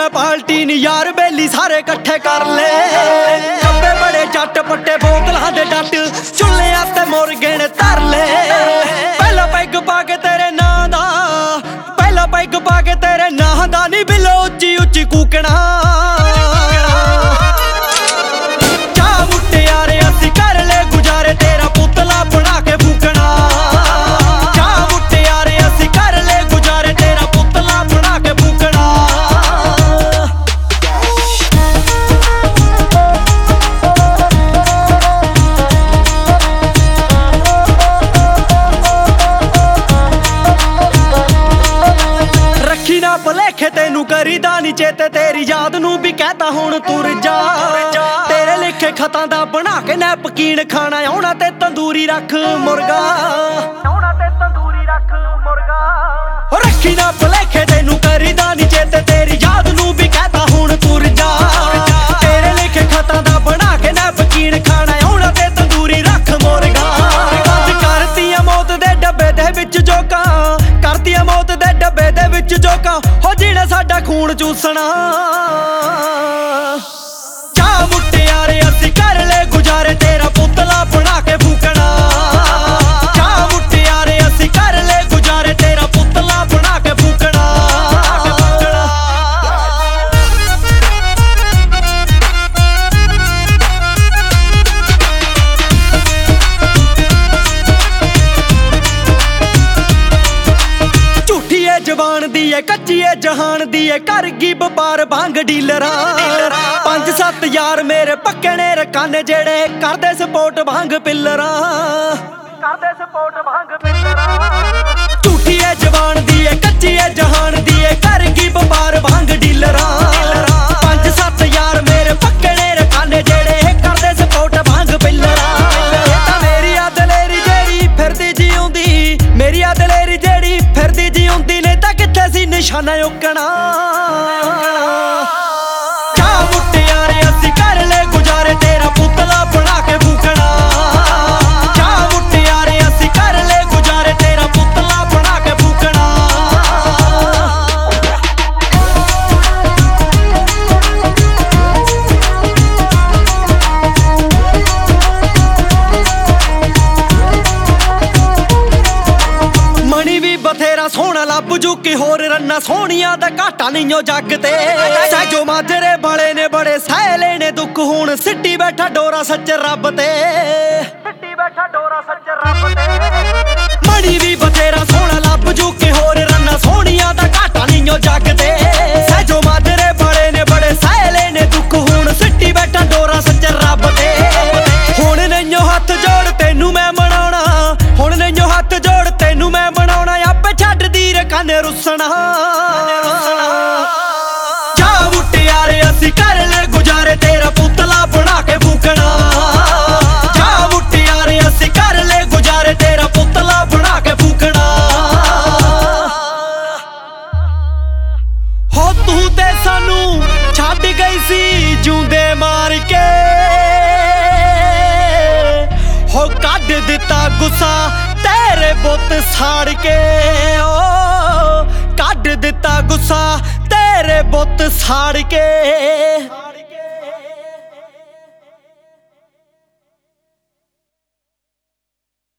मैं पार्टी नी यार बेली सारे कट्ठे कर ले। खब्बे बड़े जट पट्टे बोतलां दे डट चुल्लियां ते मुर्गे ने तर ले। पहला पैग पा के तेरे नां दा, पहला पैग पा के तेरे नां दा नी बिलो उच्ची उच्ची कूकना। जा मुट्टे यारे असी कर ले गुजारे तेरा पुतला बना के फूकना। जा मुट्टे यारे असी कर ले गुजारे तेरा पुतला बना के फूकना। रखी ना भलेखे तेनू करीदा नी चेते तेरी याद नू भी कहता हुण तुर जा। तेरे लिखे खतां दा बना के नैपकीन खाना आउणा ते तंदूरी रख मुर्गा। रखी ना भलेखे तेनू करीदा नी चेते तेरी याद नू भी कहता हुण तुर जा। तेरे लिखे खतां दा बना के नैपकीन खाना आउणा ते तंदूरी रख मुर्गा। बंद करतियां मौत दे डब्बे दे विच जोकां, करतियां मौत दे डब्बे दे विच जोकां हो जिहने साडा खून चूसना। जा मुट्टे यारे असी कर ले गुजारे तेरा पुतला बना के फूकना। जा मुट्टे यारे असी कर ले गुजारे तेरा पुतला बना के फूकना। झूठी है जवान दी है कच्ची है जहान दी है कर गी व्यापार भांग डीलरा। 5-7 यार मेरे पक्के ने रकाने जेड़े करदे सपोर्ट भांग पिल्लरा। झूठी है जवान दी है कच्ची है जहान दी है कर गी व्यापार भांग डीलरा। 5-7 यार मेरे पक्के ने रकाने जेड़े करदे सपोर्ट भांग पिल्लरा। मेरी आ दलेरी जेड़ी फिरदी जीउंदी, मेरी आ दलेरी जेड़ी फिरदी जीउंदी ने तां कित्थे सी निशाना उकना। जा मुट्टे यारे असी कर ले गुजारे तेरा पुतला बना के फूकना। जा मुट्टे यारे असी कर ले गुजारे तेरा पुतला बना के फूकना। मनी भी बथेरा सोहना लभ जू कि होर रन्ना सोहणियां दा घाटा नहीं जग ते। सैजो माजरे वाले ने बड़े सह लेने दुख हुण सिट्टी बैठा डोरा सच रब ते। मनी भी बथेरा सोहना लभ जू कि होर रन्ना सोहणियां दा घाटा नहीं जग ते। सैजो माजरे वाले ने बड़े सह लेने दुख हुण सिट्टी बैठा डोरा सच रब ते। हुण नहीं हथ जोड़ तेनू मैं मनाउणा, हुण नहीं हथ जोड़ तेनू मैं मनाउणा आपे छड्ड दी रकाने रुसना। जा मुट्टे यारे असी कर ले गुजारे तेरा पुतला बना के फूकना। जा मुट्टे यारे असी कर ले गुजारे तेरा पुतला बना के फूकना। हो तू ते सानू छड्ड गई सी जूंदे मार के। हो कढ दिता गुस्सा तेरे बुत साड़ के। ओ कढ दिता गुस्सा तेरे बुत साड़ के।